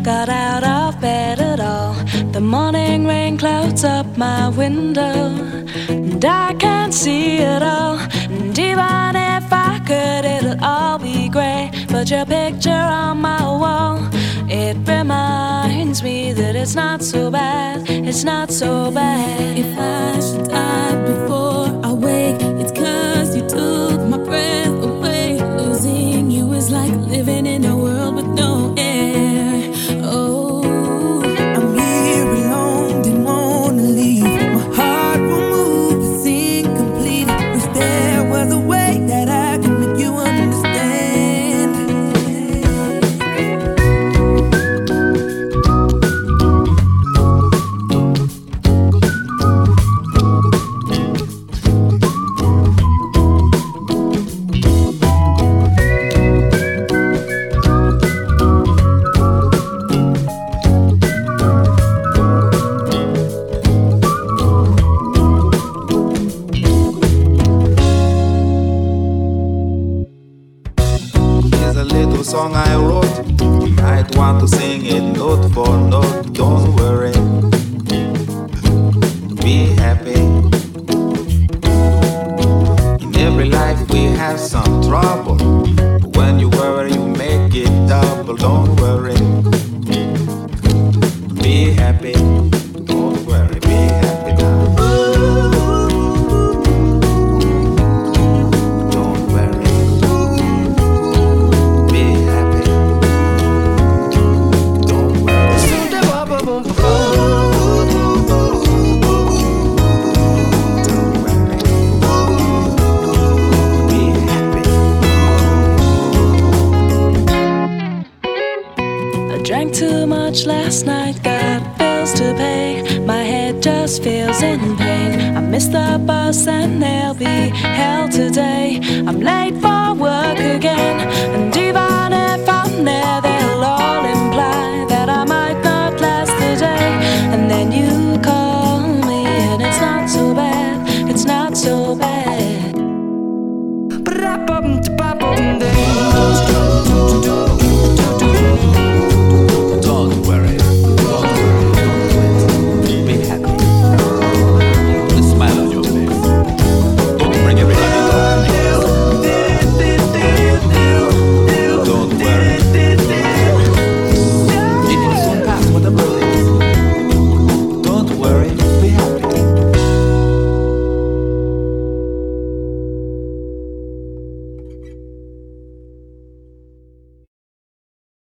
got out of bed at all. The morning rain clouds up my window, and I can't see it all. And even if I could, it'll all be grey. But your picture on my wall, it reminds me that it's not so bad, it's not so bad. If I should die before I wake, it's 'cause you took my breath away. Losing you is like living in a world with no air. Oh, I'm here alone, didn't wanna leave. My heart will move, it's incomplete. If there was a way that I could make you understand. Here's a little song I wrote. You might want to sing it note for note. Don't worry, be happy. In every life we have some trouble, but when you worry you make it double. Don't worry, be happy. Don't worry, be happy now. Don't worry, be happy. Don't worry. Don't worry, be happy. I drank too much last night, got bills to pay. My head just feels in pain. I missed the bus and there'll be hell today. I'm late for work again, and